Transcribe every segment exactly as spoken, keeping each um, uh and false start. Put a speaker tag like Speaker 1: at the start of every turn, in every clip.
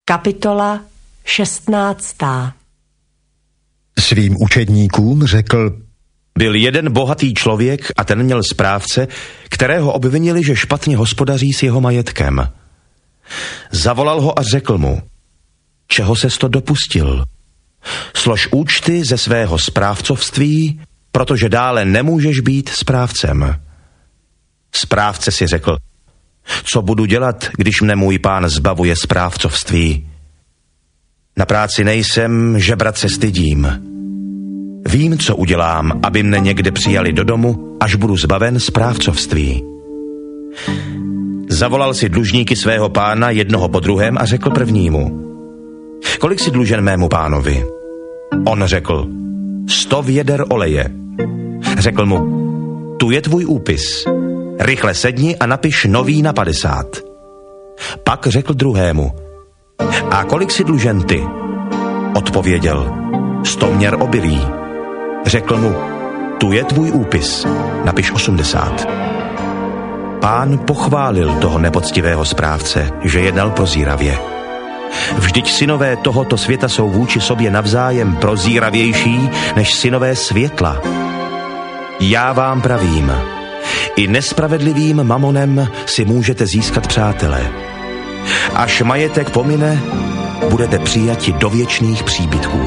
Speaker 1: Kapitola šestnáctá.
Speaker 2: Svým učedníkům řekl:
Speaker 3: Byl jeden bohatý člověk a ten měl správce, kterého obvinili, že špatně hospodaří s jeho majetkem. Zavolal ho a řekl mu: Čeho ses to dopustil? Slož účty ze svého správcovství, protože dále nemůžeš být správcem. Správce si řekl: Co budu dělat, když mne můj pán zbavuje správcovství? Na práci nejsem, žebrat se stydím. Vím, co udělám, aby mne někde přijali do domu, až budu zbaven správcovství. Zavolal si dlužníky svého pána jednoho po druhém a řekl prvnímu: Kolik si dlužen mému pánovi? On řekl: Sto věder oleje. Řekl mu: Tu je tvůj úpis. Rychle sedni a napiš nový na padesát. Pak řekl druhému: A kolik si dlužen ty? Odpověděl: Sto měr obilí. Řekl mu: Tu je tvůj úpis. Napiš osmdesát. Pán pochválil toho nepoctivého správce, že jednal prozíravě. Vždyť synové tohoto světa jsou vůči sobě navzájem prozíravější než synové světla. Já vám pravím, i nespravedlivým mamonem si můžete získat přátele. Až majetek pomine, budete přijati do věčných příbytků.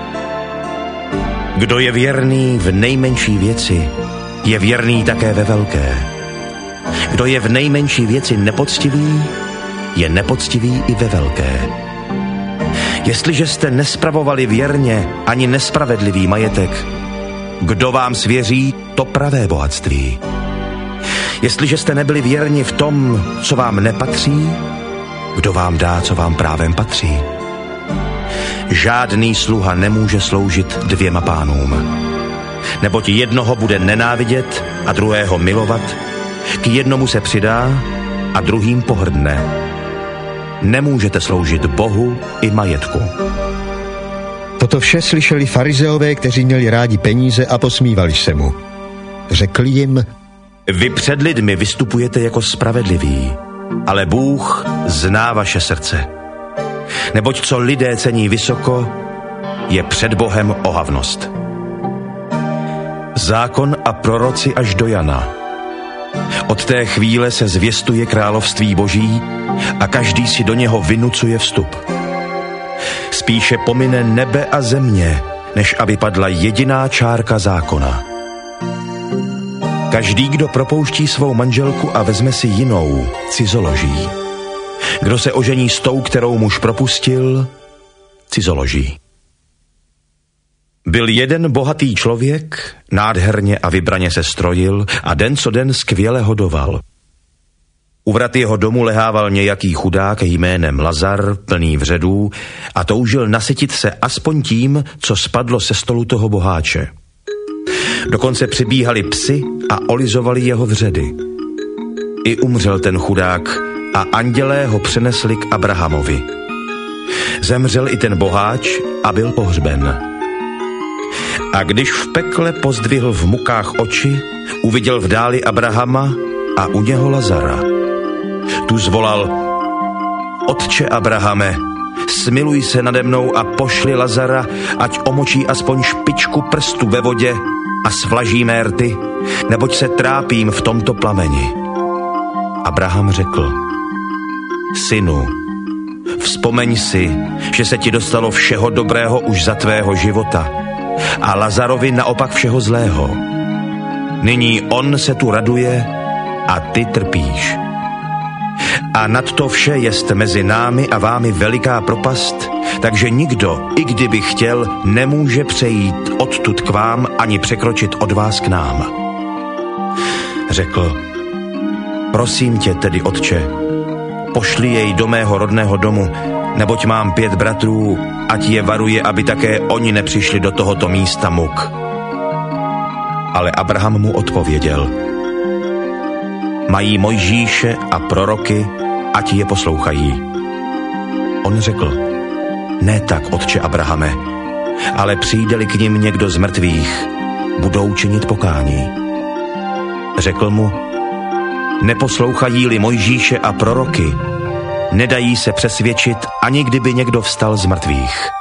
Speaker 3: Kdo je věrný v nejmenší věci, je věrný také ve velké. Kdo je v nejmenší věci nepoctivý, je nepoctivý i ve velké. Jestliže jste nespravovali věrně ani nespravedlivý majetek, kdo vám svěří to pravé bohatství? Jestliže jste nebyli věrni v tom, co vám nepatří, kdo vám dá, co vám právem patří? Žádný sluha nemůže sloužit dvěma pánům. Neboť jednoho bude nenávidět a druhého milovat, k jednomu se přidá a druhým pohrdne. Nemůžete sloužit Bohu i majetku.
Speaker 2: Toto vše slyšeli farizeové, kteří měli rádi peníze a posmívali se mu. Řekl jim:
Speaker 3: Vy před lidmi vystupujete jako spravedliví, ale Bůh zná vaše srdce. Neboť co lidé cení vysoko, je před Bohem ohavnost. Zákon a proroci až do Jana. Od té chvíle se zvěstuje království Boží a každý si do něho vynucuje vstup. Spíše pomine nebe a země, než aby padla jediná čárka zákona. Každý, kdo propouští svou manželku a vezme si jinou, cizoloží. Kdo se ožení s tou, kterou muž propustil, cizoloží. Byl jeden bohatý člověk, nádherně a vybraně se strojil a den co den skvěle hodoval. U vrat jeho domu lehával nějaký chudák jménem Lazar, plný vředů, a toužil nasytit se aspoň tím, co spadlo se stolu toho boháče. Dokonce přibíhali psi a olizovali jeho vředy. I umřel ten chudák a andělé ho přenesli k Abrahamovi. Zemřel i ten boháč a byl pohřben. A když v pekle pozdvihl v mukách oči, uviděl v dáli Abrahama a u něho Lazara. Tu zvolal: Otče Abrahame, smiluj se nade mnou a pošli Lazara, ať omočí aspoň špičku prstu ve vodě a svlaží mé rty, neboť se trápím v tomto plameni. Abraham řekl: Synu, vzpomeň si, že se ti dostalo všeho dobrého už za tvého života a Lazarovi naopak všeho zlého. Nyní on se tu raduje a ty trpíš. A nad to vše jest mezi námi a vámi veliká propast, takže nikdo, i kdyby chtěl, nemůže přejít odtud k vám ani překročit od vás k nám. Řekl: Prosím tě tedy, otče, pošli jej do mého rodného domu, neboť mám pět bratrů, ať je varuje, aby také oni nepřišli do tohoto místa muk. Ale Abraham mu odpověděl: Mají Mojžíše a proroky, ať je poslouchají. On řekl: Ne tak, otče Abrahame, ale přijde-li k nim někdo z mrtvých, budou činit pokání. Řekl mu: Neposlouchají-li Mojžíše a proroky, nedají se přesvědčit, ani kdyby někdo vstal z mrtvých.